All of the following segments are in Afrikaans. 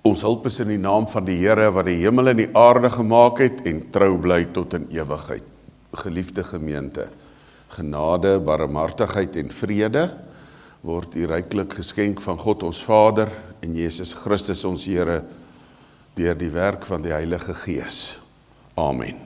Ons hulp is in die naam van die Here wat die hemel en die aarde gemaak het en trou bly tot in ewigheid. Geliefde gemeente, genade, barmhartigheid en vrede word u ryklik geskenk van God ons Vader en Jesus Christus ons Here deur die werk van die Heilige Gees. Amen.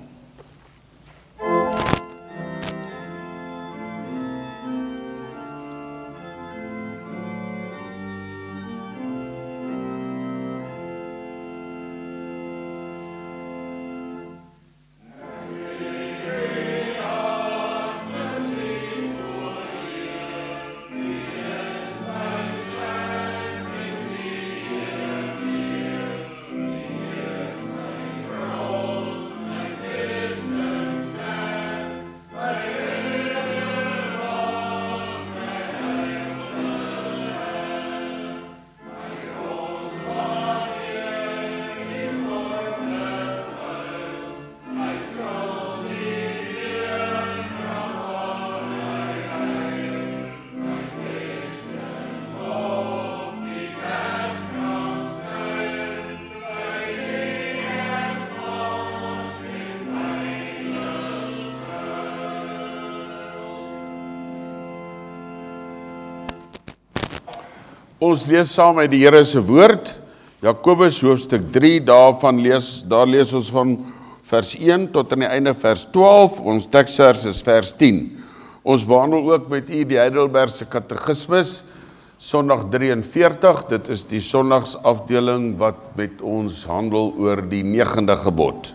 Ons lees saam uit die Here se woord, Jakobus hoofstuk 3, daar lees ons van vers 1 tot aan die einde vers 12, ons teksvers is vers 10. Ons behandel ook met u die Heidelbergse Katekismes, Sondag 43, dit is die Sondagsafdeling wat met ons handel oor die 9de gebod.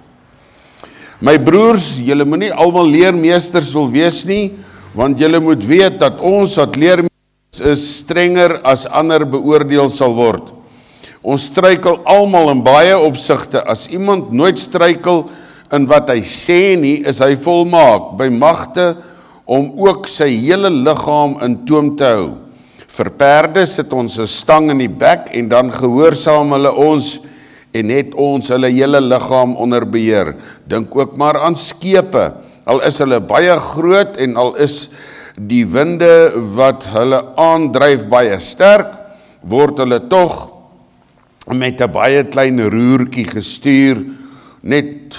My broers, julle moenie almal leermeesters wil wees nie, want julle moet weet dat ons wat leermeesters is strenger as ander beoordeel sal word. Ons struikel almal in baie opsigte. As iemand nooit struikel in wat hy sê nie, is hy volmaak, by magte om ook sy hele liggaam in toom te hou. Vir perde sit ons 'n stang in die bek en dan gehoorsaam hulle ons en het ons hulle hele liggaam onder beheer. Dink ook maar aan skepe, al is hulle baie groot en al is die winde wat hulle aandryf baie sterk, word hulle tog met 'n baie klein roertjie gestuur, net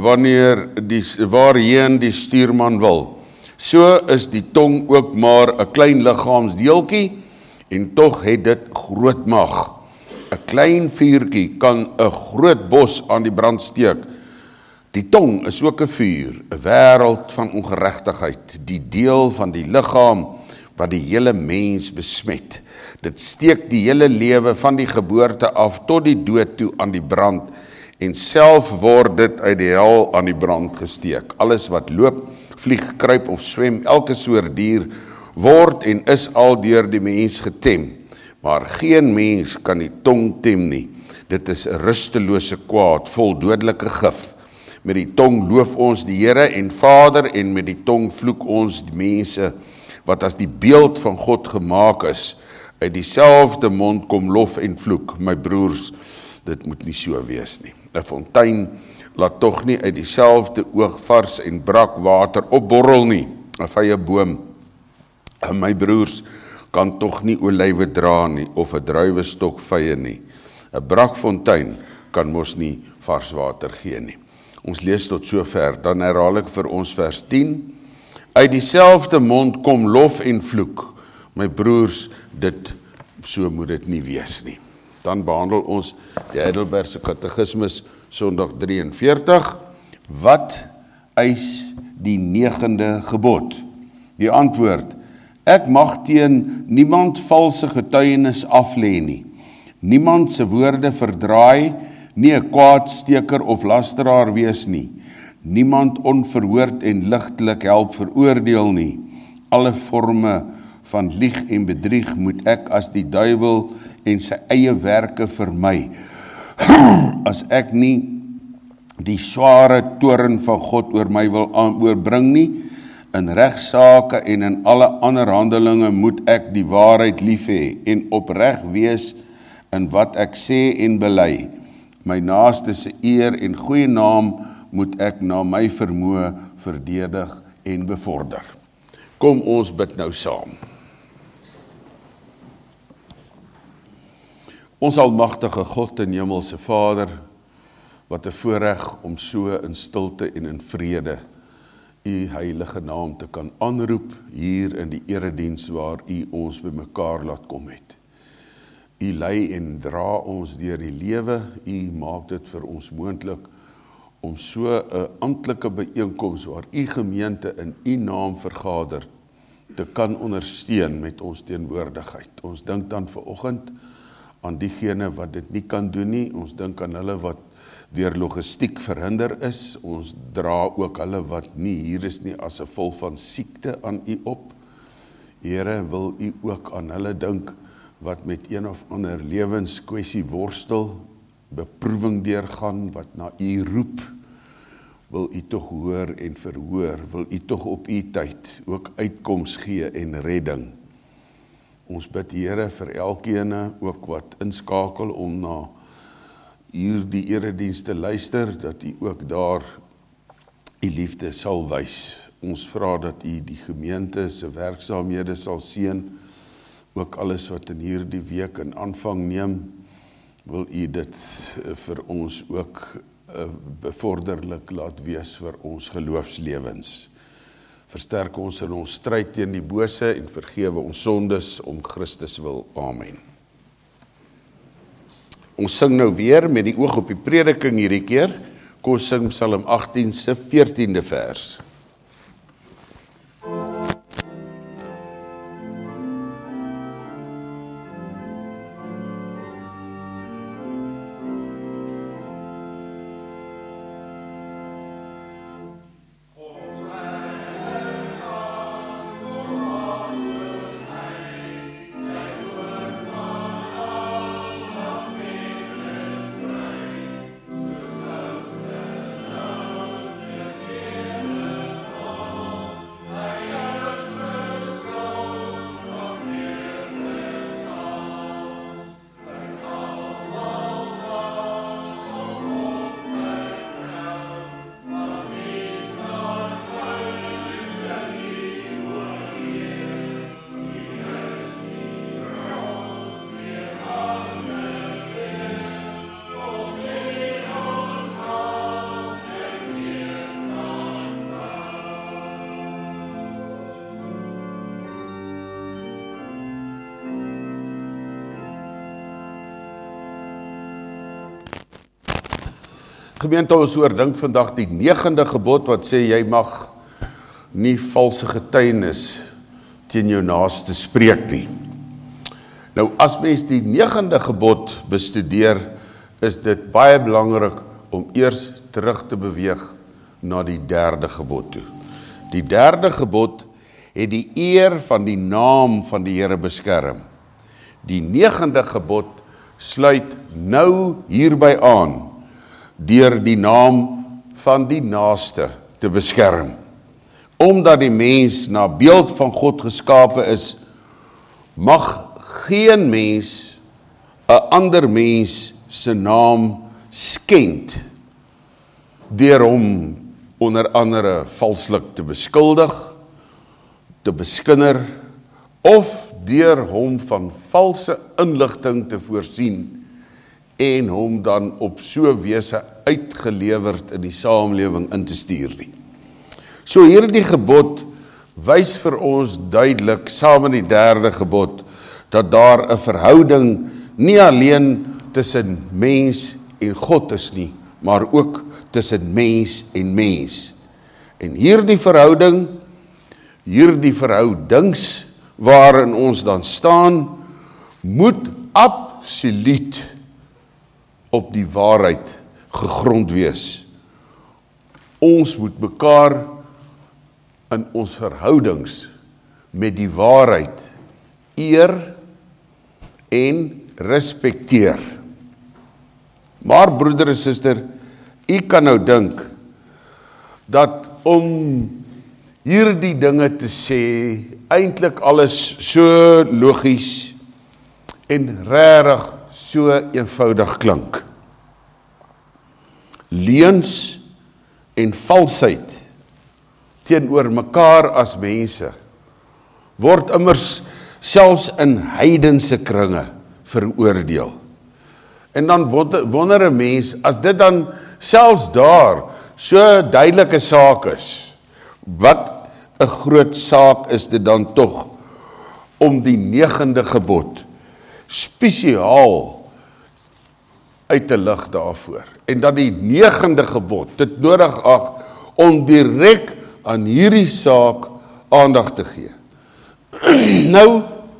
waarheen die stuurman wil. So is die tong ook maar 'n klein liggaamsdeeltjie en tog het dit groot mag. 'n Klein vuurtjie kan 'n groot bos aan die brand steek. Die tong is ook 'n vuur, 'n wêreld van ongeregtigheid, die deel van die liggaam wat die hele mens besmet. Dit steek die hele lewe van die geboorte af tot die dood toe aan die brand en self word dit uit die hel aan die brand gesteek. Alles wat loop, vlieg, kruip of swem, elke soort dier word en is al deur die mens getem. Maar geen mens kan die tong tem nie. Dit is 'n rustelose kwaad, vol dodelike gif. Met die tong loof ons die Here en Vader en met die tong vloek ons die mense wat as die beeld van God gemaak is. Uit dieselfde mond kom lof en vloek. My broers, dit moet nie so wees nie. 'n Fontein laat tog nie uit dieselfde oog vars en brak water opborrel nie. 'n Vrye boom, my broers, kan tog nie olywe dra nie of 'n druiwestok vye nie. 'n Brakfontein kan mos nie vars water gee nie. Ons lees tot sover, dan herhaal ek vir ons vers 10. Uit dieselfde mond kom lof en vloek. My broers, so moet dit nie wees nie. Dan behandel ons die Heidelbergse Katekismes, Sondag 43. Wat eis die 9de gebod? Die antwoord, ek mag teen niemand valse getuienis aflê nie. Niemand se woorde verdraai, nie 'n kwaadsteker of lasteraar wees nie. Niemand onverhoord en ligtelik help veroordeel nie. Alle forme van lieg en bedrieg moet ek as die duiwel en sy eie werke vermy. As ek nie die sware toorn van God oor my wil oorbring nie, in regsaake en in alle ander handelinge moet ek die waarheid lief hê en opreg wees in wat ek sê en bely. My naaste se eer en goeie naam moet ek na my vermoë verdedig en bevorder. Kom ons bid nou saam. Ons almagtige God en Hemelse Vader, wat 'n voorreg om so in stilte en in vrede U heilige naam te kan aanroep hier in die erediens waar U ons bymekaar laat kom het. U lei en dra ons deur die lewe, U maak dit vir ons moontlik om so 'n amptelike byeenkoms waar U gemeente in U naam vergader te kan ondersteun met ons teenwoordigheid. Ons dink dan vanoggend aan diegene wat dit nie kan doen nie, ons dink aan hulle wat deur logistiek verhinder is, ons dra ook hulle wat nie hier is nie as gevolg van siekte aan U op. Here, wil U ook aan hulle dink wat met een of ander lewenskwessie worstel, beproewing deurgaan, wat na U roep, wil U tog hoor en verhoor, wil U tog op U tyd ook uitkoms gee en redding. Ons bid Here vir elkeen ook wat inskakel om na hier die eredienste luister, dat U ook daar U liefde sal wys. Ons vra dat U die gemeente se werksaamhede sal seën, ook alles wat in hierdie week in aanvang neem, wil U dit vir ons ook bevorderlik laat wees vir ons geloofslewens. Versterk ons in ons stryd teen die bose en vergewe ons sondes om Christus wil. Amen. Ons sing nou weer met die oog op die prediking hierdie keer. Kom ons sing Psalm 18 se 14de vers. Gemeente, ons oordink vandag die 9de gebod wat sê jy mag nie valse getuienis teen jou naaste spreek nie. Nou as mens die 9de gebod bestudeer, is dit baie belangrik om eers terug te beweeg na die 3de gebod toe. Die 3de gebod het die eer van die naam van die Here beskerm. Die 9de gebod sluit nou hierby aan, deur die naam van die naaste te beskerm. Omdat die mens na beeld van God geskape is, mag geen mens 'n ander mens se naam skend, deur hom onder andere valslik te beskuldig, te beskinder, of deur hom van valse inligting te voorsien, en hom dan op so wese uitgelewerd in die samelewing in te stuur nie. So hierdie gebod wys vir ons duidelik, saam met die 3de gebod, dat daar 'n verhouding nie alleen tussen mens en God is nie, maar ook tussen mens en mens. En hierdie verhoudings waarin ons dan staan, moet absoluut op die waarheid gegrond wees. Ons moet mekaar in ons verhoudings met die waarheid eer en respekteer. Maar broeder en suster, u kan nou dink dat om hierdie dinge te sê, eintlik alles so logies en regtig so eenvoudig klink. Leuns en valsheid teenoor mekaar as mense word immers selfs in heidense kringe veroordeel. En dan wonder 'n mens, as dit dan selfs daar so duidelike saak is, wat 'n groot saak is dit dan tog om die 9de gebod spesiaal uit te lig daarvoor. En dat die 9de gebod dit nodig ag om direk aan hierdie saak aandag te gee. Nou,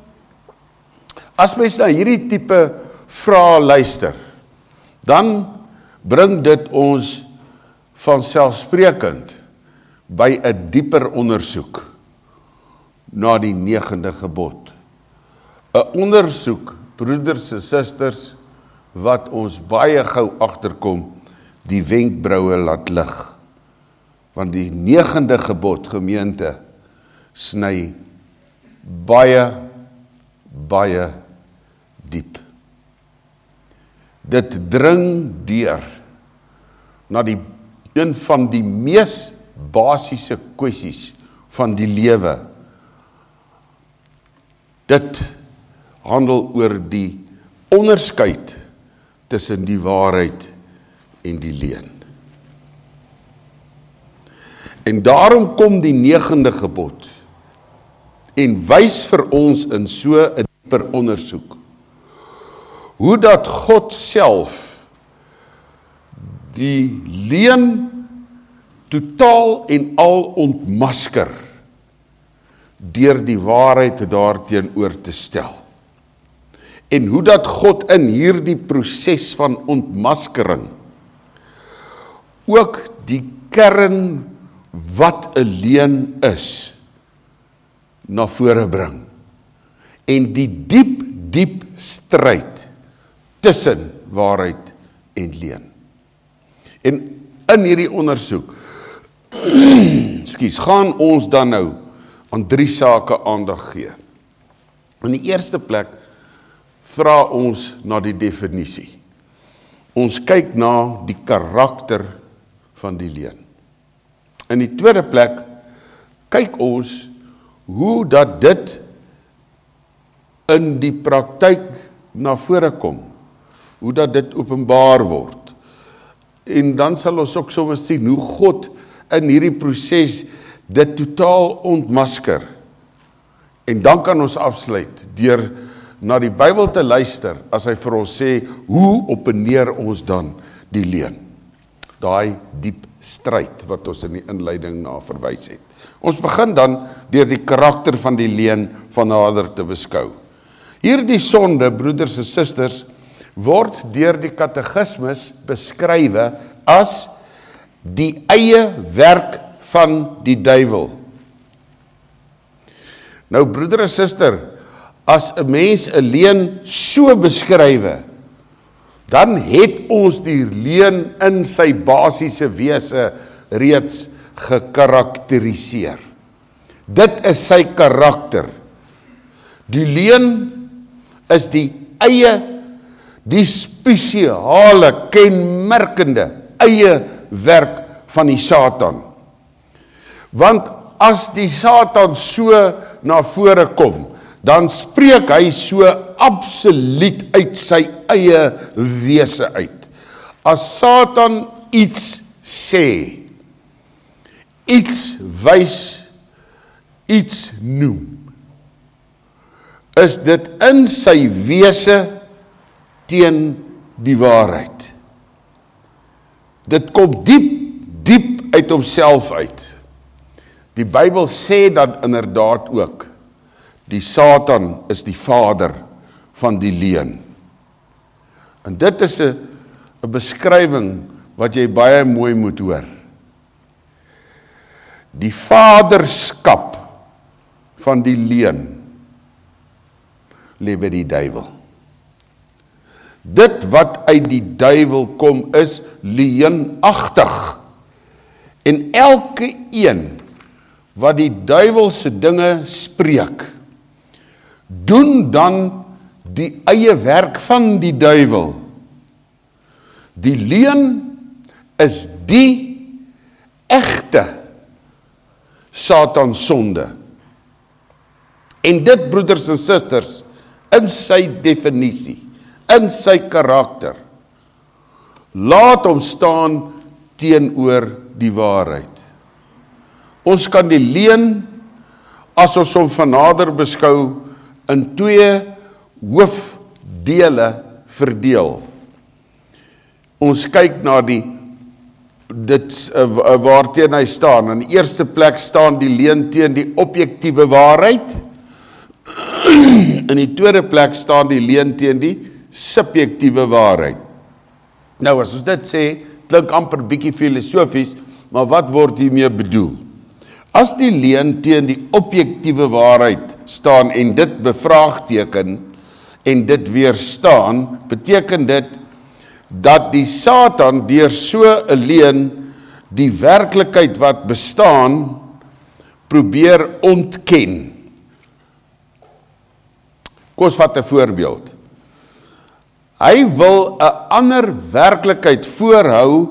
as mens na hierdie tipe vrae luister, dan bring dit ons vanselfsprekend by 'n dieper ondersoek na die 9de gebod. 'n Ondersoek, broeders en susters, wat ons baie gou agterkom, die wenkbroue laat lig. Want die 9de gebod, gemeente, sny baie diep. Dit dring deur na een van die mees basiese kwessies van die lewe. Dit handel oor die onderskeid tussen die waarheid en die leuen. En daarom kom die 9de gebod en wys vir ons in so 'n dieper ondersoek hoe dat God self die leuen totaal en al ontmasker deur die waarheid daarteenoor te stel. En hoe dat God in hierdie proses van ontmaskering ook die kern wat 'n leuen is na vore bring. En die diep stryd tussen waarheid en leuen. En in hierdie ondersoek gaan ons dan nou aan 3 sake aandag gee. In die eerste plek vra ons na die definisie. Ons kyk na die karakter van die leuen. In die tweede plek kyk ons hoe dat dit in die praktyk na vore kom, hoe dat dit openbaar word. En dan sal ons ook sommer sien hoe God in hierdie proses dit totaal ontmasker. En dan kan ons afsluit deur na die Bybel te luister as hy vir ons sê hoe openeer ons dan die leuen. Daai diep stryd wat ons in die inleiding na verwys het. Ons begin dan deur die karakter van die leuen van nader te beskou. Hierdie sonde, broeders en susters, word deur die katekismes beskrywe as die eie werk van die duiwel. Nou broeder en suster, as 'n mens 'n leuen so beskrywe, dan het ons die leuen in sy basiese wese reeds gekarakteriseer. Dit is sy karakter. Die leuen is die spesiale, kenmerkende eie werk van die Satan. Want as die Satan so na vore kom, dan spreek hy so absoluut uit sy eie wese uit. As Satan iets sê, iets wys, iets noem, is dit in sy wese teen die waarheid. Dit kom diep uit homself uit. Die Bybel sê dan inderdaad ook, die Satan is die vader van die leuen. En dit is 'n beskrywing wat jy baie mooi moet hoor. Die vaderskap van die leuen lê by die duiwel. Dit wat uit die duiwel kom is leuenagtig. En elke een wat die duiwelse dinge spreek, doen dan die eie werk van die duiwel. Die leuen is die egte Satan sonde. En dit, broeders en susters, in sy definisie, in sy karakter, laat hom staan teenoor die waarheid. Ons kan die leuen, as ons hom van nader beskou, in twee hoofdele verdeel. Ons kyk na dit waarteen hy staan. In die eerste plek staan die leuen teen die objektiewe waarheid. In die tweede plek staan die leuen teen die subjektiewe waarheid. Nou as ons dit sê, klink amper bietjie filosofies, maar wat word hiermee bedoel? As die leuen teen die objektiewe waarheid staan en dit bevraagteken en dit weerstaan, beteken dit dat die Satan deur so 'n leuen die werklikheid wat bestaan probeer ontken. Kom ons vat 'n voorbeeld. Hy wil 'n ander werklikheid voorhou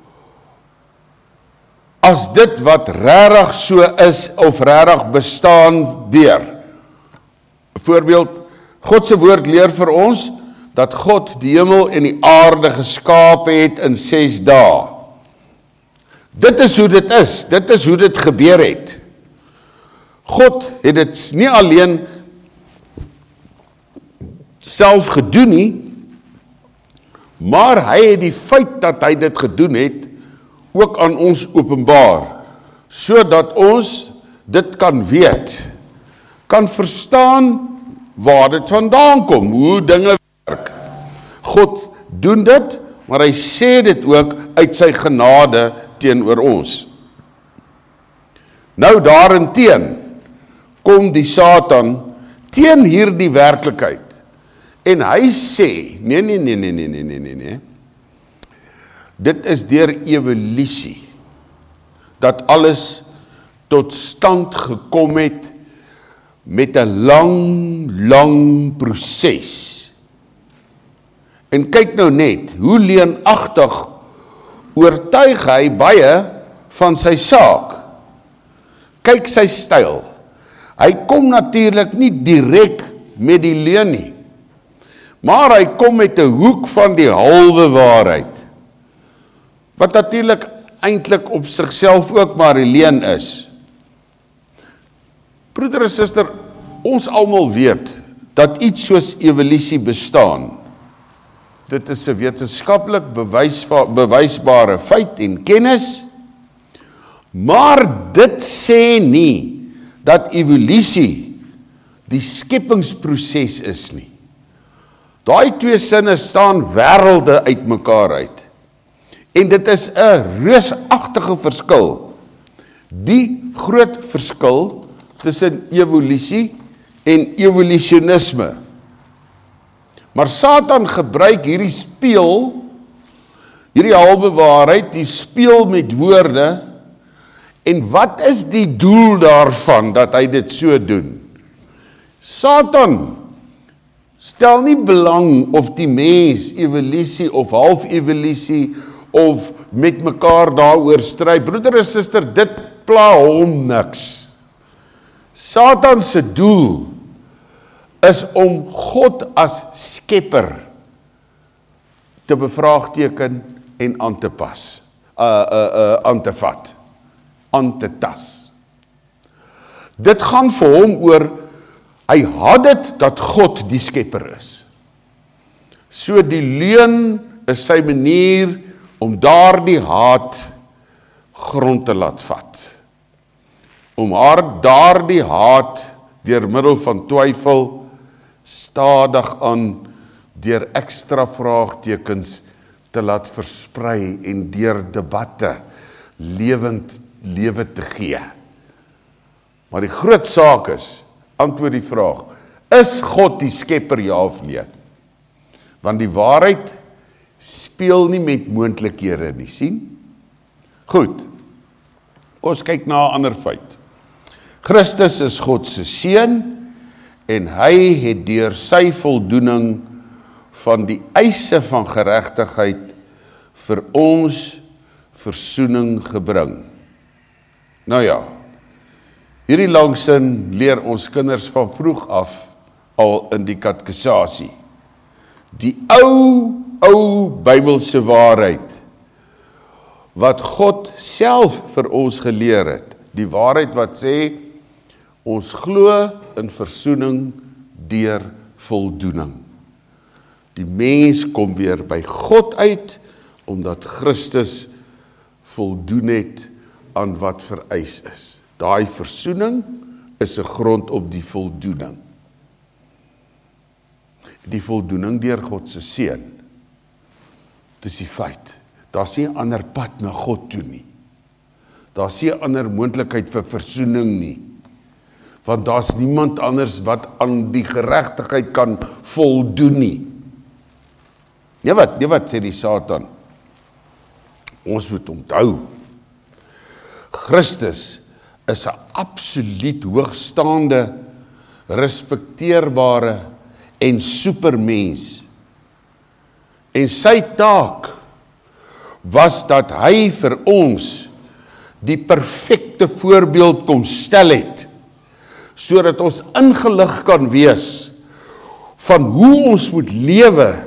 as dit wat regtig so is of regtig bestaan deur. Voorbeeld, God se woord leer vir ons dat God die hemel en die aarde geskape het in 6 dae. Dit is hoe dit is, dit is hoe dit gebeur het. God het dit nie alleen self gedoen nie, maar hy het die feit dat hy dit gedoen het, ook aan ons openbaar, sodat ons dit kan weet, kan verstaan waar dit vandaan kom, hoe dinge werk. God doen dit, maar hy sê dit ook uit sy genade teenoor ons. Nou daarenteen kom die Satan teen hierdie werklikheid, en hy sê, nee, dit is deur evolusie, dat alles tot stand gekom het met 'n lang proses. En kyk nou net, hoe leenagtig oortuig hy baie van sy saak. Kyk sy styl. Hy kom natuurlik nie direk met die leuen nie, maar hy kom met 'n hoek van die halwe waarheid, wat natuurlik eintlik op sigself ook maar 'n leuen is. Broeder en suster, ons almal weet dat iets soos evolusie bestaan. Dit is 'n wetenskaplik bewysbare feit en kennis, maar dit sê nie dat evolusie die skepingsproses is nie. Daai twee sinne staan wêrelde uit mekaar uit. En dit is 'n reusagtige verskil. Die groot verskil tussen evolusie en evolusionisme. Maar Satan gebruik hierdie halwe waarheid, die speel met woorde, en wat is die doel daarvan, dat hy dit so doen? Satan stel nie belang of die mens evolusie of half-evolusie of met mekaar daaroor stry. Broeder en suster, dit pla hom niks. Satan se doel is om God as skepper te bevraagteken en aan te pas, aan te vat, aan te tas. Dit gaan vir hom oor, hy haat dit dat God die skepper is. So die leuen is sy manier om daardie haat grond te laat vat. Om daardie haat deur middel van twyfel stadig aan deur ekstra vraagtekens te laat versprei en deur debatte lewe te gee. Maar die groot saak is, antwoord die vraag, is God die skepper, ja of nee? Want die waarheid speel nie met moontlikhede nie, sien? Goed, ons kyk na 'n ander feit. Christus is God se seun, en hy het deur sy voldoening van die eise van geregtigheid vir ons versoening gebring. Nou ja, hierdie langsin leer ons kinders van vroeg af al in die katekisasie. Die ou ou Bybelse waarheid, wat God self vir ons geleer het, die waarheid wat sê, ons glo in versoening deur voldoening. Die mens kom weer by God uit, omdat Christus voldoen het aan wat vereis is. Daai versoening is 'n grond op die voldoening. Die voldoening deur God se seun. Dis die feit. Daar's nie 'n ander pad na God toe nie. Daar's nie 'n ander moontlikheid vir versoening nie. Want daar's niemand anders wat aan die geregtigheid kan voldoen nie. Nee wat sê die Satan? Ons moet onthou, Christus is 'n absoluut hoogstaande, respekteerbare en supermens. En sy taak was dat hy vir ons die perfekte voorbeeld kom stel het, sodat ons ingelig kan wees van hoe ons moet lewe,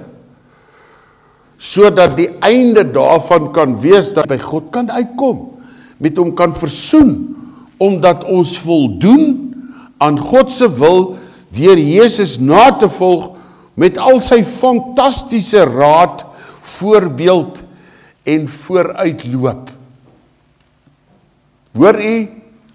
sodat die einde daarvan kan wees dat by God kan uitkom, met hom kan versoen, omdat ons voldoen aan God se wil deur Jesus na te volg met al sy fantastiese raad, voorbeeld en vooruitloop. Hoor u?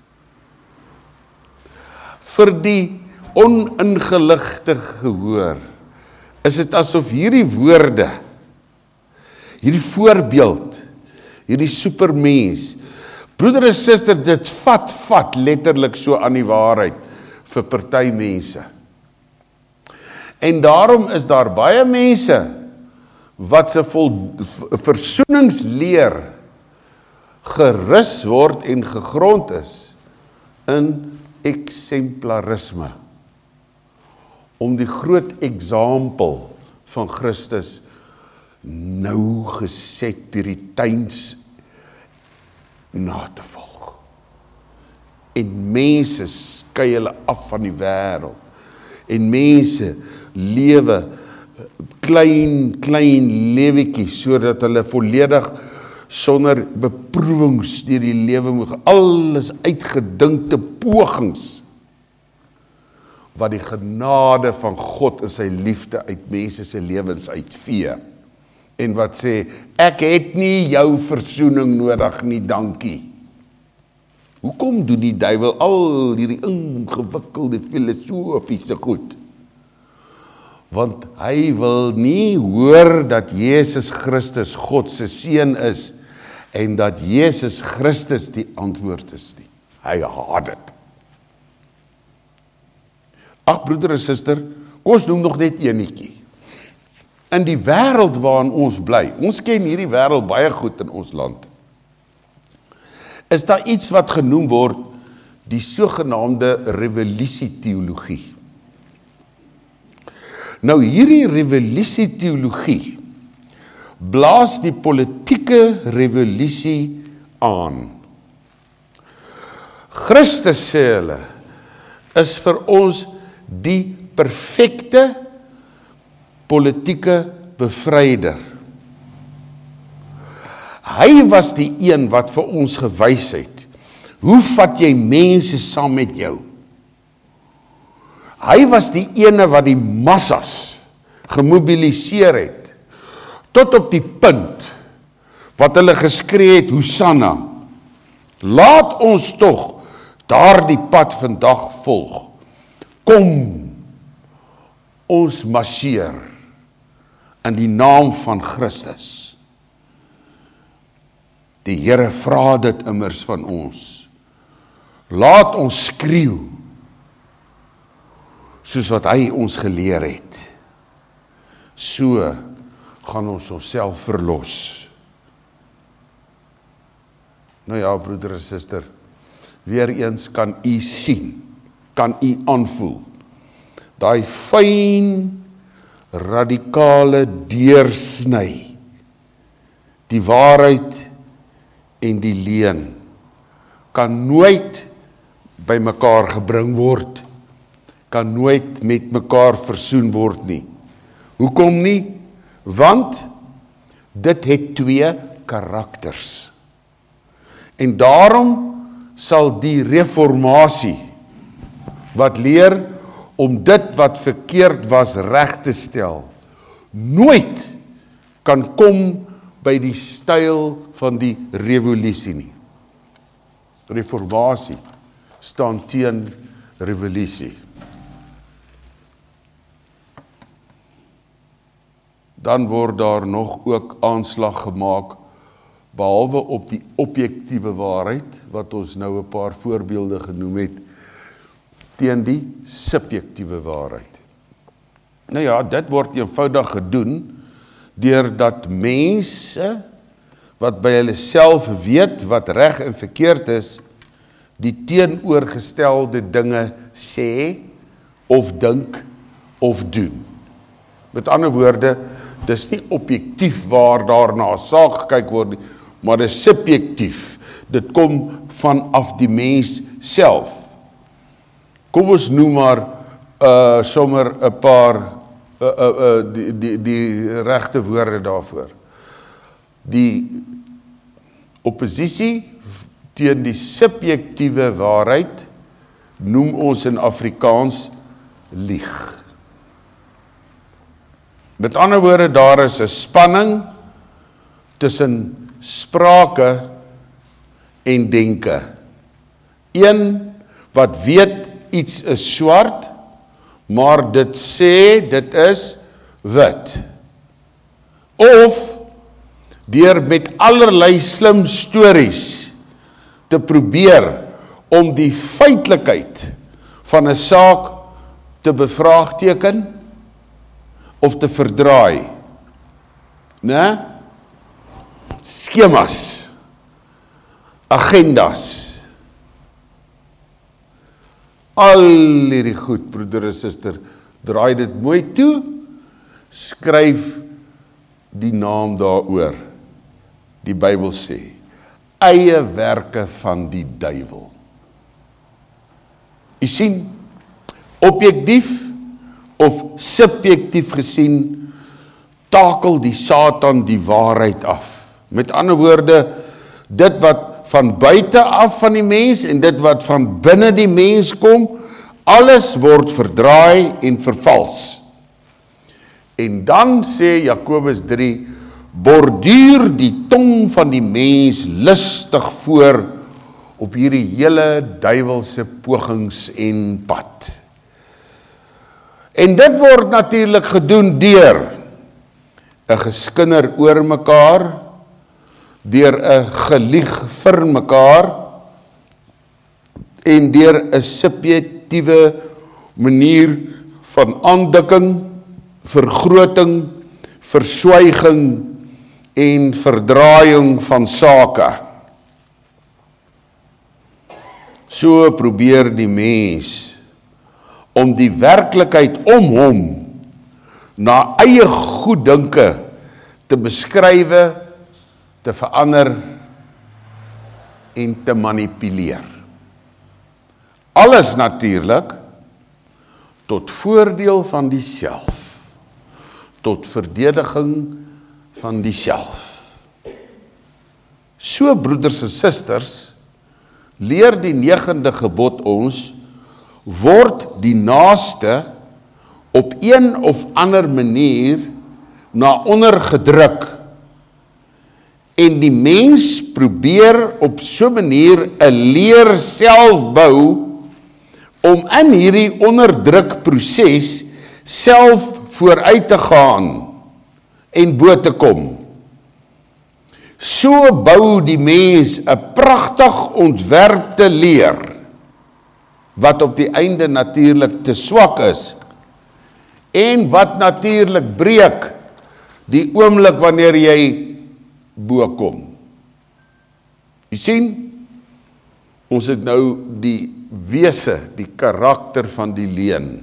Vir die oningeligte gehoor is dit asof hierdie woorde, hierdie voorbeeld, hierdie supermens, broeder en suster, dit vat letterlik so aan die waarheid vir party mense. En daarom is daar baie mense wat se versoeningsleer gerus word en gegrond is in exemplarisme, om die groot example van Christus nougeset puriteins na te volg. En mense skei hulle af van die wêreld. En mense lewe klein lewetjies, sodat hulle volledig sonder beproewings deur die lewe moet, alles uitgedinkte pogings, wat die genade van God en sy liefde uit mense se lewens uitvee. En wat sê, ek het nie jou versoening nodig nie, dankie. Hoekom doen die duiwel al hierdie ingewikkelde filosofiese goed? Want hy wil nie hoor dat Jesus Christus God se seun is, en dat Jesus Christus die antwoord is nie. Hy haat dit. Ag broeder en suster, kom ons noem nog net enetjie. In die wêreld waarin ons bly, ons ken hierdie wêreld baie goed in ons land, is daar iets wat genoem word die sogenaamde revolusieteologie. Nou hierdie revolusieteologie blaas die politieke revolusie aan. Christus, sê hulle, is vir ons die perfekte politieke bevryder. Hy was die een wat vir ons gewys het. Hoe vat jy mense saam met jou? Hy was die ene wat die massas gemobiliseer het, tot op die punt wat hulle geskree het, Hosanna, laat ons tog daardie pad vandag volg. Kom, ons marcheer in die naam van Christus. Die Here vra dit immers van ons. Laat ons skreeu, soos wat hy ons geleer het. So gaan ons onsself verlos. Nou ja, broeder en suster, weer eens kan u sien, kan u aanvoel, daai fyn, radikale deursny, die waarheid en die leuen, kan nooit by mekaar gebring word, kan nooit met mekaar versoen word nie. Hoekom nie? want dit het twee karakters. En daarom sal die reformatie, wat leer om dit wat verkeerd was reg te stel, nooit kan kom by die styl van die revolusie nie. Reformatie staan teen revolusie. Dan word daar nog ook aanslag gemaak, behalwe op die objektiewe waarheid, wat ons nou 'n paar voorbeelde genoem het, teen die subjektiewe waarheid. Nou ja, dit word eenvoudig gedoen, deurdat mense, wat by hulle self weet, wat reg en verkeerd is, die teenoorgestelde dinge sê, of dink, of doen. Met ander woorde, dis nie objektief waar daarna saak gekyk word nie, maar dis subjektief. Dit kom vanaf die mens self. Kom ons noem maar sommer 'n paar die regte woorde daarvoor. Die oppositie teen die subjektiewe waarheid noem ons in Afrikaans lieg. Met ander woorde, daar is 'n spanning tussen sprake en denke. Een wat weet iets is swart, maar dit sê dit is wit. Of deur met allerlei slim stories te probeer om die feitelikheid van 'n saak te bevraagteken of te verdraai. Né? Skemas, agendas, al hierdie goed, broeder en suster, draai dit mooi toe, skryf die naam daaroor. Die Bybel sê, eie werke van die duiwel. U sien, objektief of subjektief gesien, takel die Satan die waarheid af. Met ander woorde, dit wat van buite af van die mens en dit wat van binne die mens kom, alles word verdraai en vervals. En dan sê Jakobus 3, borduur die tong van die mens lustig voor op hierdie hele duiwelse pogings en pad. En dit word natuurlik gedoen deur 'n geskinder oor mekaar, deur 'n gelieg vir mekaar en deur 'n subjektiewe manier van aandikking, vergroting, verswyging en verdraaiing van sake. So probeer die mens om die werklikheid om hom na eie goeddinke te beskrywe, te verander en te manipuleer. Alles natuurlik tot voordeel van die self, tot verdediging van die self. So, broeders en susters, leer die 9de gebod ons, word die naaste op een of ander manier na onder gedruk en die mens probeer op so 'n manier 'n leer self bou om in hierdie onderdrukproses self vooruit te gaan en bo te kom. So bou die mens 'n pragtig ontwerpte leer wat op die einde natuurlik te swak is en wat natuurlik breek die oomblik wanneer jy bo kom. Jy sien, ons het nou die wese, die karakter van die leuen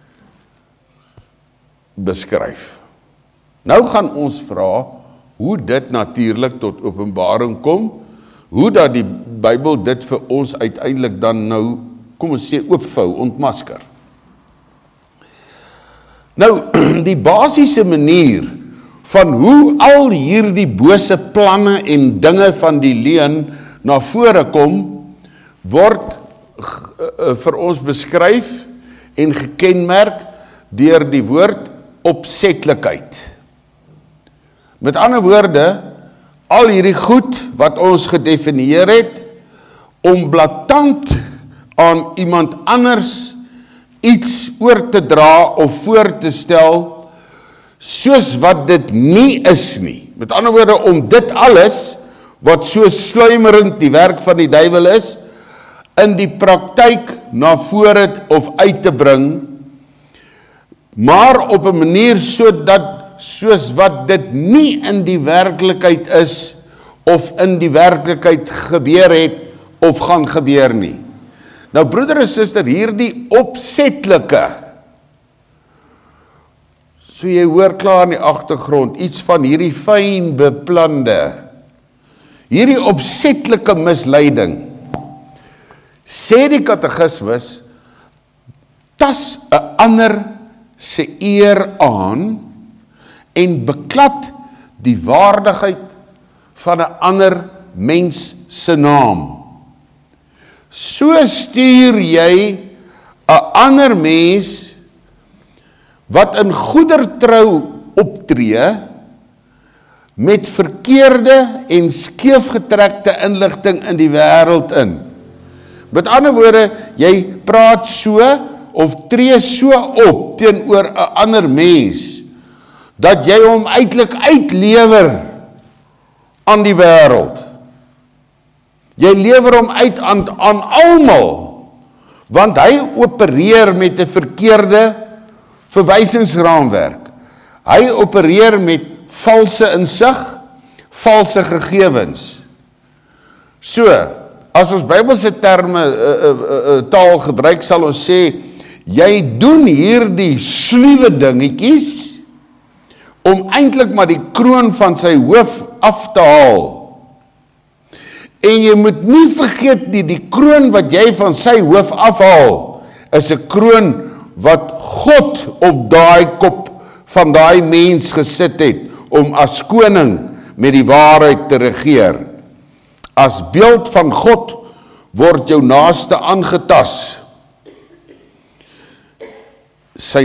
beskryf. Nou gaan ons vra hoe dit natuurlik tot openbaring kom, hoe dat die Bybel dit vir ons uiteindelik dan nou, kom ons sê, oopvou, ontmasker. Nou, die basiese manier van hoe al hierdie bose planne en dinge van die leuen na vore kom, word vir ons beskryf en gekenmerk deur die woord opsetlikheid. Met ander woorde, al hierdie goed wat ons gedefinieer het, om blaatant aan iemand anders iets oor te dra of voor te stel, soos wat dit nie is nie. Met ander woorde, om dit alles, wat so sluimerend die werk van die duiwel is, in die praktyk na vore of uit te bring, maar op 'n manier soos wat dit nie in die werklikheid is, of in die werklikheid gebeur het, of gaan gebeur nie. Nou broeder en suster, hierdie opsetlike, so jy hoor klaar in die agtergrond, iets van hierdie fyn beplande, hierdie opsetlike misleiding, sê die katekismus, tas 'n ander se eer aan, en beklad die waardigheid van 'n ander mens se naam. So stuur jy 'n ander mens wat in goedertrou optree met verkeerde en skeefgetrekte inligting in die wêreld in. Met ander woorde, jy praat so of tree so op teenoor 'n ander mens dat jy hom eintlik uitlewer aan die wêreld. Jy lewer hom uit aan almal, want hy opereer met 'n verkeerde verwysingsraamwerk. Hy opereer met valse insig, valse gegevens. So, as ons Bybelse terme taal gebruik, sal ons sê, jy doen hierdie sluwe dingetjies, om eintlik maar die kroon van sy hoof af te haal. En jy moet nie vergeet nie, die kroon wat jy van sy hoof afhaal, is 'n kroon wat God op daai kop van daai mens gesit het, om as koning met die waarheid te regeer. As beeld van God word jou naaste aangetas. Sy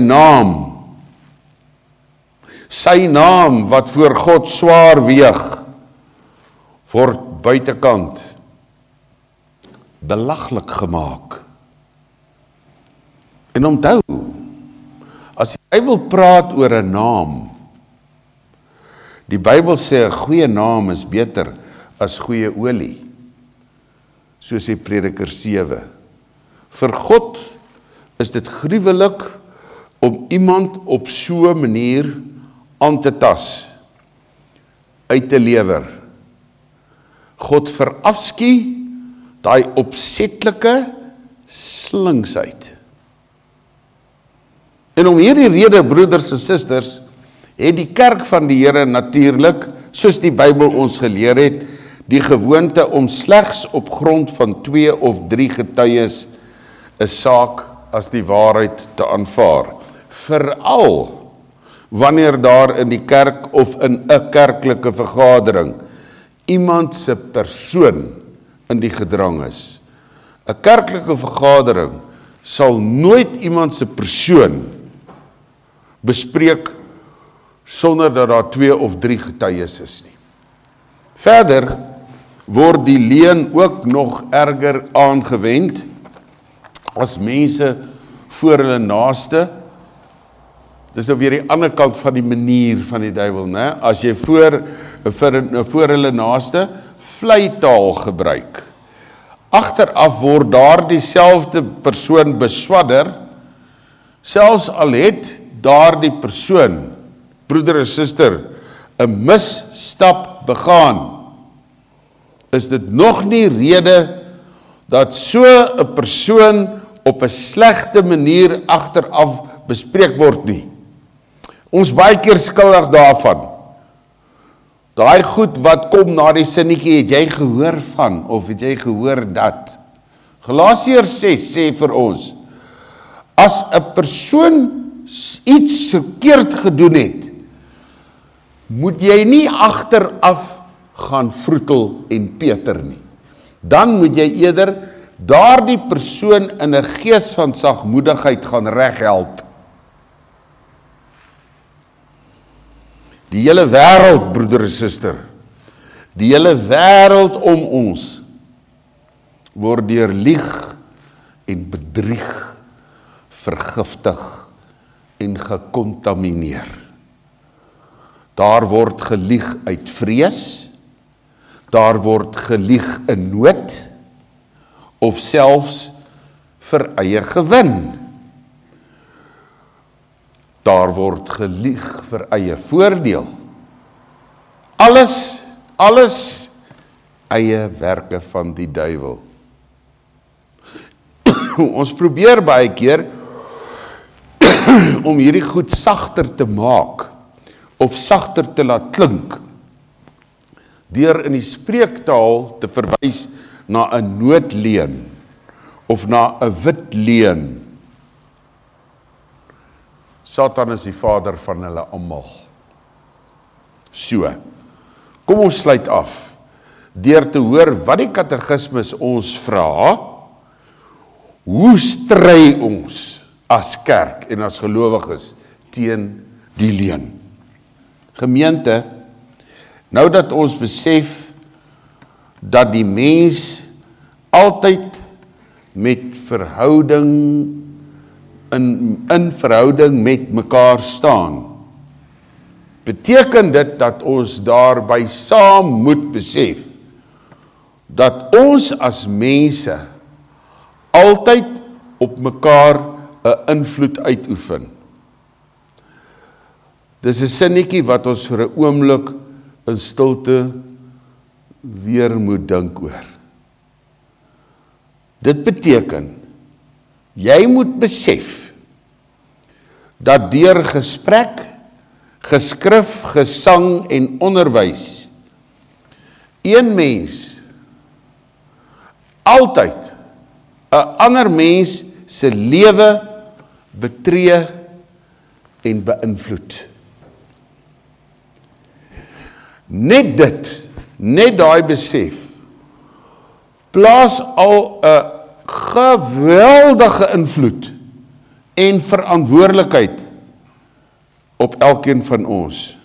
naam wat voor God swaar weeg, word buitekant belaglik gemaak. En onthou, as die Bybel praat oor 'n naam, die Bybel sê 'n goeie naam is beter as goeie olie, so sê Prediker 7. Vir God is dit gruwelik om iemand op so 'n manier aan te tas, uit te lewer. God verafskie daai opsetlike slinksheid. En om hierdie rede, broeders en susters, het die kerk van die Here natuurlik, soos die Bybel ons geleer het, die gewoonte om slegs op grond van 2 of 3 getuies 'n saak as die waarheid te aanvaar. Veral wanneer daar in die kerk of in 'n kerklike vergadering iemand se persoon in die gedrang is. 'n Kerklike vergadering sal nooit iemand se persoon bespreek sonder dat daar 2 of 3 getuies is nie. Verder word die leuen ook nog erger aangewend as mense voor hulle naaste. Dis nou weer die ander kant van die manier van die duiwel, né? As jy voor hulle naaste vleitaal gebruik. Agteraf word daardie selfde persoon beswadder, selfs al het daardie persoon, broeder en suster, 'n misstap begaan. Is dit nog nie rede dat so 'n persoon op 'n slegte manier agteraf bespreek word nie? Ons baie keer skuldig daarvan. Daai goed wat kom na die sinnetjie, het jy gehoor van, of het jy gehoor dat? Galasiërs 6 sê vir ons, as 'n persoon iets verkeerd gedoen het, moet jy nie agteraf gaan vroetel en peter nie. Dan moet jy eerder daardie persoon in 'n gees van sagmoedigheid gaan reghelp. Die hele wêreld, broeder en suster, die hele wêreld om ons word deur lieg en bedrieg vergiftig en gekontamineer. Daar word gelieg uit vrees, daar word gelieg in nood, of selfs vir eie gewin. Daar word gelieg vir eie voordeel. Alles eie werke van die duiwel. Ons probeer baie keer om hierdie goed sagter te maak, of sagter te laat klink, deur in die spreektaal te verwys na 'n noodleen, of na 'n wit leuen. Satan is die vader van hulle almal. So, kom ons sluit af, deur te hoor wat die katekismus ons vra, hoe stry ons as kerk en as gelowiges teen die leuen? Gemeente, nou dat ons besef dat die mens altyd met verhouding in verhouding met mekaar staan, beteken dit dat ons daarby saam moet besef dat ons as mense altyd op mekaar 'n invloed uitoefen. Dis 'n sinnetjie wat ons vir 'n oomblik in stilte weer moet dink oor. Dit beteken, jy moet besef dat deur gesprek, geskrif, gesang en onderwys, een mens altyd 'n ander mens se lewe betree en beïnvloed. Net dit, net daai besef, plaas al 'n geweldige invloed en verantwoordelikheid op elkeen van ons.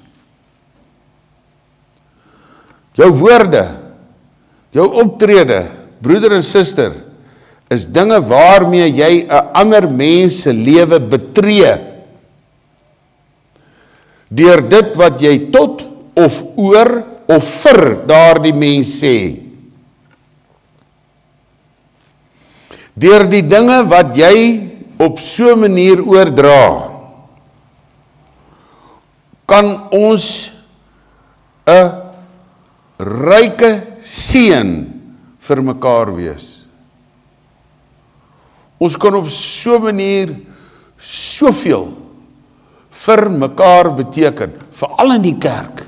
Jou woorde, jou optrede, broeder en suster, is dinge waarmee jy 'n ander mens se lewe betree, deur dit wat jy tot of oor of vir daardie mens sê. Deur die dinge wat jy op so 'n manier oordra, kan ons 'n ryke seën vir mekaar wees. Ons kan op so 'n manier soveel vir mekaar beteken, veral in die kerk.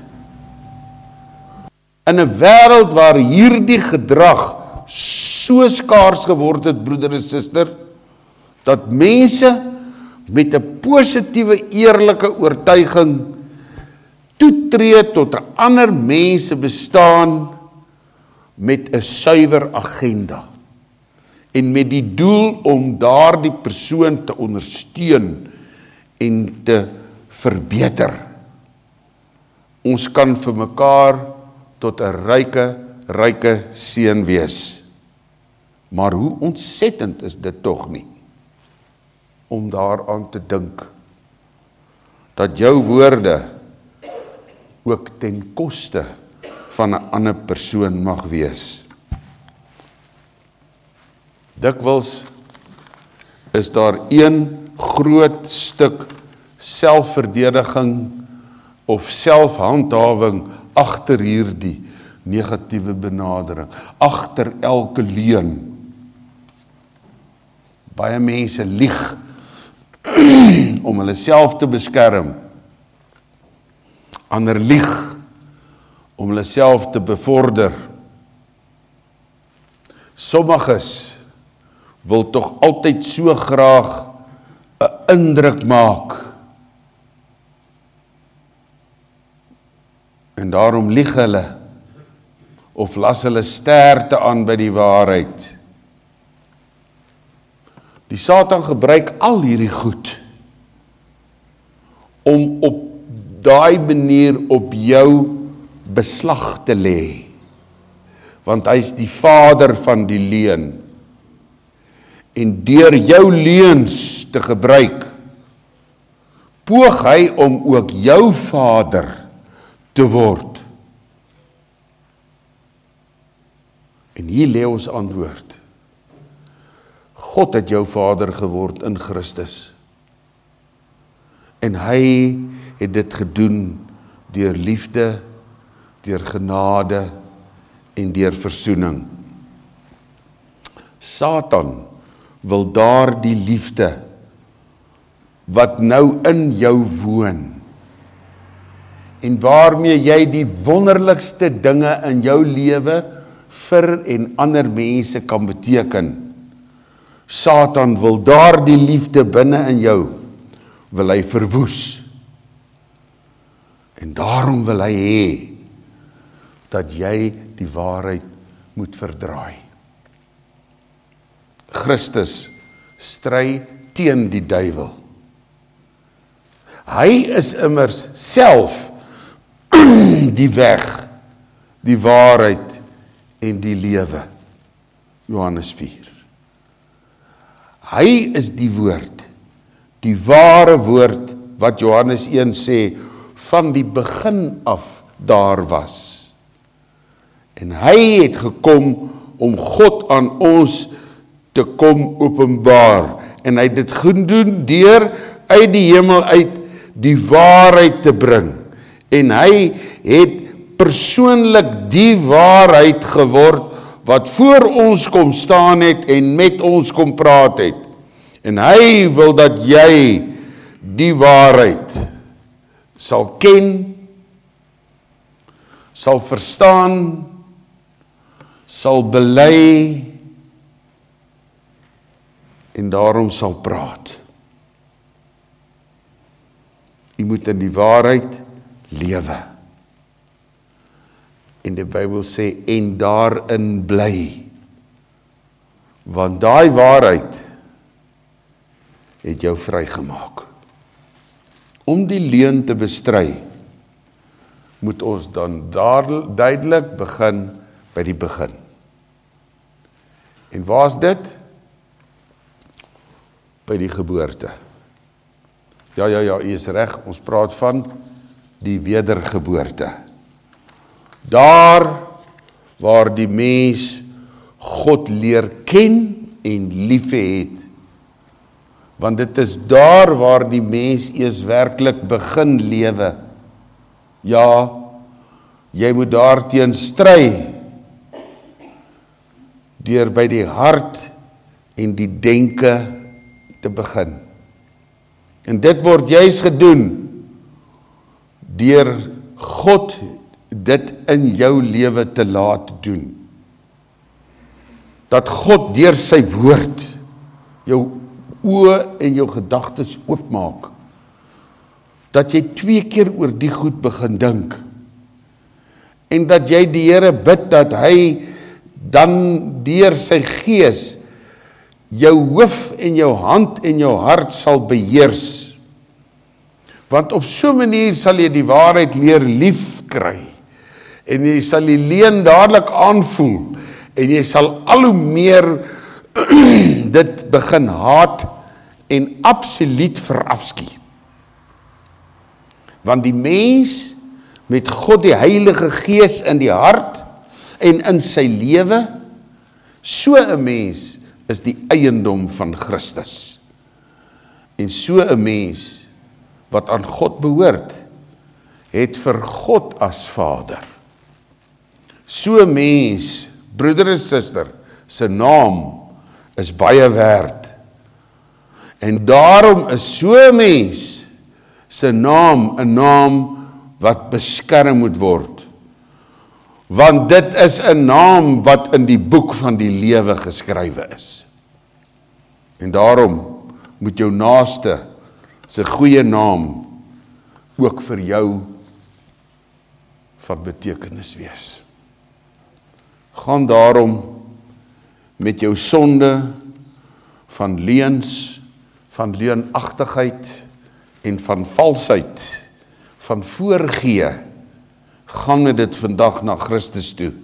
In 'n wêreld waar hierdie gedrag so skaars geword het, broeder en suster, dat mense met 'n positiewe, eerlike oortuiging toetree tot 'n ander mens se bestaan met 'n suiwer agenda en met die doel om daardie persoon te ondersteun en te verbeter. Ons kan vir mekaar tot 'n ryke seën wees. Maar hoe ontsettend is dit tog nie om daaraan te dink dat jou woorde ook ten koste van 'n ander persoon mag wees. Dikwels is daar een groot stuk selfverdediging of selfhandhawing agter hierdie negatiewe benadering, agter elke leuen. Baie mense lieg om hulle self te beskerm. Ander lieg om hulle self te bevorder. Sommiges wil tog altyd so graag 'n indruk maak. En daarom lieg hulle, of las hulle sterte aan by die waarheid. Die Satan gebruik al hierdie goed, om op daai manier op jou beslag te lê. Want hy is die vader van die leuen. En deur jou leuns te gebruik, poog hy om ook jou vader te word. En hier lê ons antwoord. God het jou vader geword in Christus. En hy het dit gedoen deur liefde, deur genade en deur versoening. Satan wil daardie liefde wat nou in jou woon en waarmee jy die wonderlikste dinge in jou lewe vir en ander mense kan beteken. Satan wil daardie liefde binne in jou wil hy verwoes. En daarom wil hy hê dat jy die waarheid moet verdraai. Christus stry teen die duiwel. Hy is immers self die weg, die waarheid en die lewe. Johannes 4. Hy is die woord, die ware woord wat Johannes 1 sê, van die begin af daar was. En hy het gekom om God aan ons te kom openbaar. En hy het dit gedoen deur uit die hemel uit die waarheid te bring. En hy het persoonlik die waarheid geword wat voor ons kom staan het en met ons kom praat het. En hy wil dat jy die waarheid sal ken, sal verstaan, sal bely en daarom sal praat. Jy moet in die waarheid lewe. En die Bybel sê, en daarin bly. Want daai waarheid het jou vrygemaak. Om die leuen te bestry, moet ons dan duidelik begin by die begin. En waar is dit? By die geboorte. Ja, u is reg, ons praat van die wedergeboorte. Daar waar die mens God leer ken en lief het. Want dit is daar waar die mens eers werklik begin lewe. Ja, jy moet daarteen stry, deur by die hart en die denke te begin. En dit word juis gedoen deur God dit in jou lewe te laat doen. Dat God deur sy woord jou oë en jou gedagtes oopmaak. Dat jy 2 keer oor die goed begin dink. En dat jy die Here bid dat hy dan deur sy gees jou hoof en jou hand en jou hart sal beheers. Want op so 'n manier sal jy die waarheid leer lief kry. En jy sal die leuen dadelik aanvoel. En jy sal al hoe meer dit begin haat en absoluut verafskie. Want die mens met God die Heilige Gees in die hart en in sy lewe, so 'n mens is die eiendom van Christus. En so 'n mens wat aan God behoort, het vir God as Vader. So 'n mens, broeder en suster, sy naam is baie werd. En daarom is so 'n mens sy naam 'n naam wat beskerm moet word. Want dit is 'n naam wat in die boek van die lewe geskrywe is. En daarom moet jou naaste sy goeie naam ook vir jou van betekenis wees. Gaan daarom met jou sonde van leuns, van leuenagtigheid en van valsheid, van voorgee, gaan met dit vandag na Christus toe.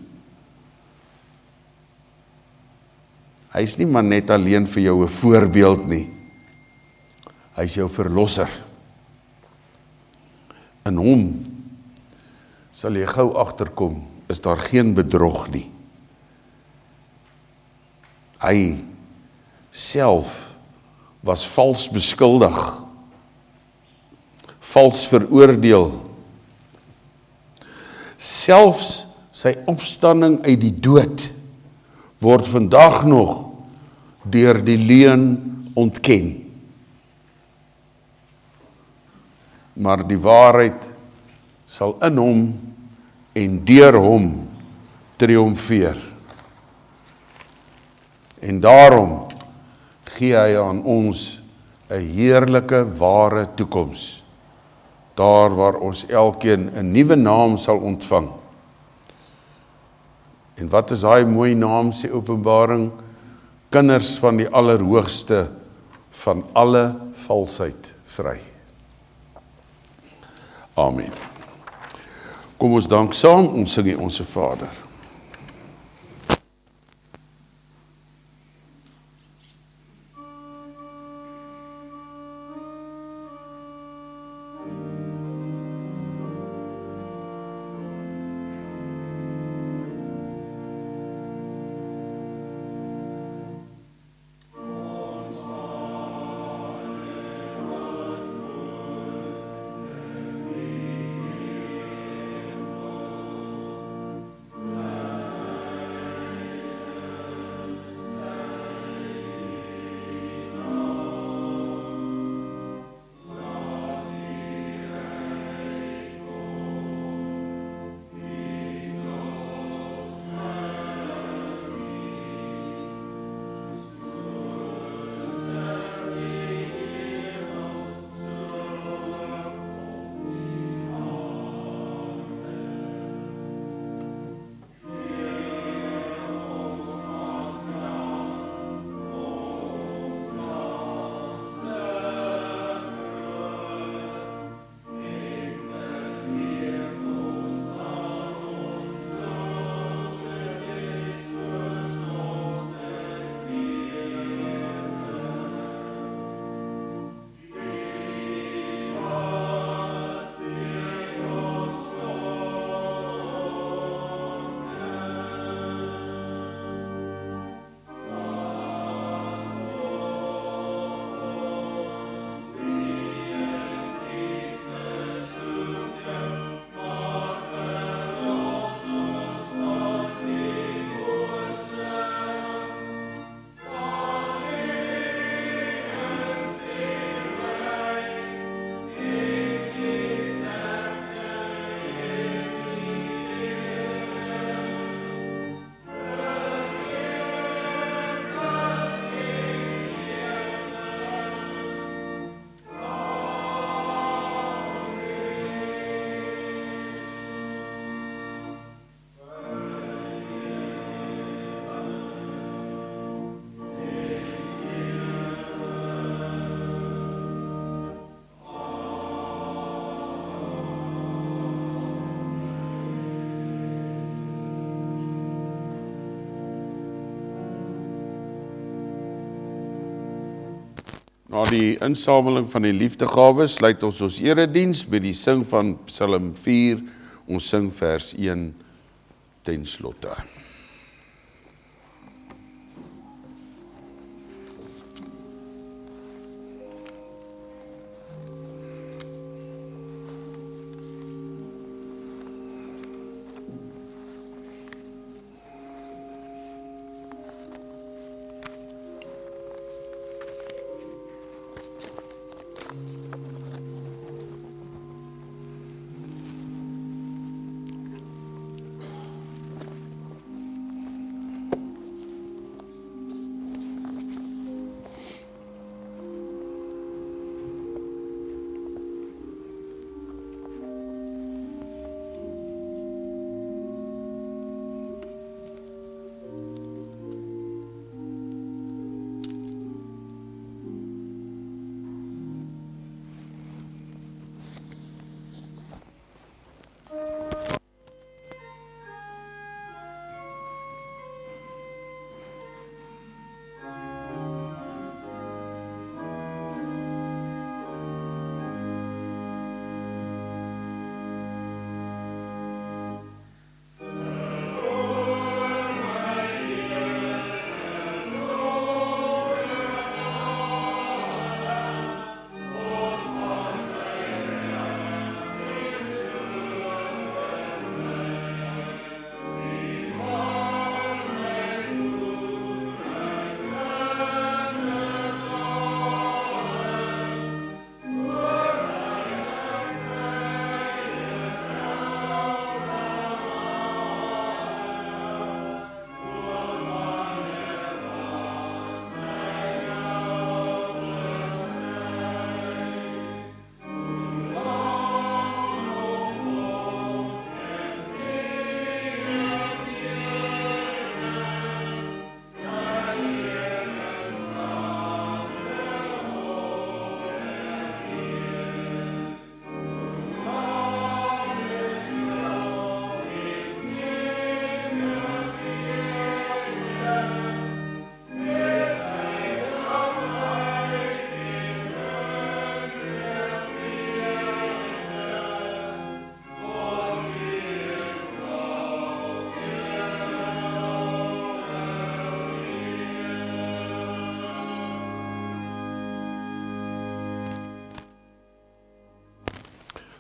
Hy is nie maar net alleen vir jou 'n voorbeeld nie. Hy is jou verlosser. In hom sal jy gou agterkom, is daar geen bedrog nie. Hy self was vals beskuldig, vals veroordeel. Selfs sy opstanding uit die dood word vandag nog deur die leuen ontken. Maar die waarheid sal in hom en deur hom triomfeer. En daarom gee hy aan ons 'n heerlike, ware toekoms, daar waar ons elkeen 'n nuwe naam sal ontvang. En wat is daai mooi naam, sê Openbaring? Kinders van die Allerhoogste, van alle valsheid vry. Amen. Kom ons dank saam, ons sing die Onse Vader. Na die insameling van die liefdegawe sluit ons erediens met die sing van Psalm 4. Ons sing vers 1 ten slotte.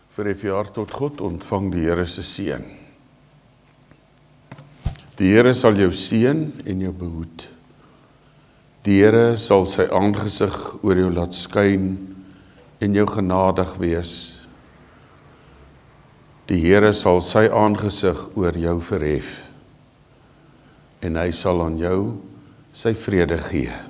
Verhef jou hart tot God, ontvang die Here se seën. Die Here sal jou seën en jou behoed. Die Here sal sy aangesig oor jou laat skyn en jou genadig wees. Die Here sal sy aangesig oor jou verhef en hy sal aan jou sy vrede gee.